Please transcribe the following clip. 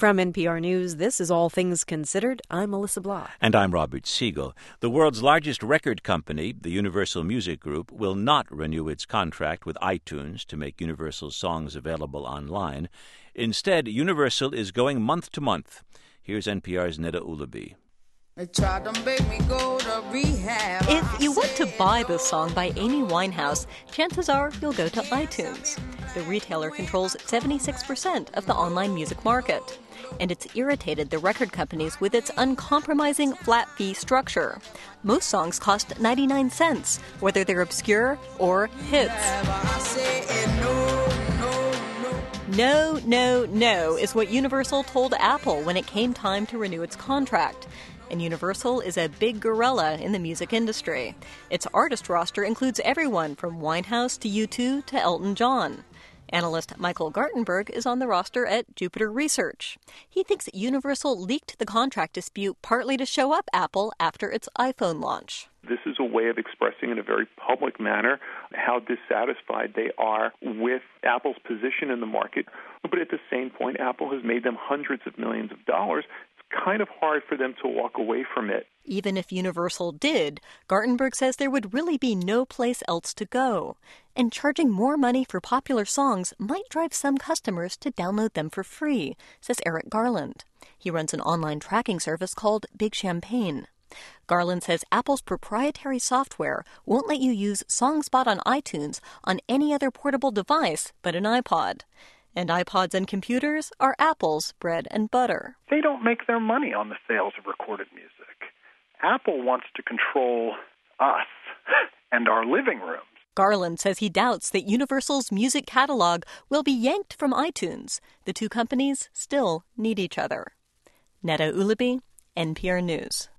From NPR News, this is All Things Considered. I'm Melissa Block. And I'm Robert Siegel. The world's largest record company, the Universal Music Group, will not renew its contract with iTunes to make Universal's songs available online. Instead, Universal is going month to month. Here's NPR's Neda Ulaby. If you want to buy this song by Amy Winehouse, chances are you'll go to iTunes. The retailer controls 76% of the online music market. And it's irritated the record companies with its uncompromising flat fee structure. Most songs cost 99 cents, whether they're obscure or hits. No, no, no is what Universal told Apple when it came time to renew its contract. And Universal is a big gorilla in the music industry. Its artist roster includes everyone from Winehouse to U2 to Elton John. Analyst Michael Gartenberg is on the roster at Jupiter Research. He thinks Universal leaked the contract dispute partly to show up Apple after its iPhone launch. This is a way of expressing in a very public manner how dissatisfied they are with Apple's position in the market. But at the same point, Apple has made them hundreds of millions of dollars. It's kind of hard for them to walk away from it. Even if Universal did, Gartenberg says there would really be no place else to go. And charging more money for popular songs might drive some customers to download them for free, says Eric Garland. He runs an online tracking service called Big Champagne. Garland says Apple's proprietary software won't let you use SongSpot on iTunes on any other portable device but an iPod. And iPods and computers are Apple's bread and butter. They don't make their money on the sales of recorded music. Apple wants to control us and our living rooms. Garland says he doubts that Universal's music catalog will be yanked from iTunes. The two companies still need each other. Neda Ulaby, NPR News.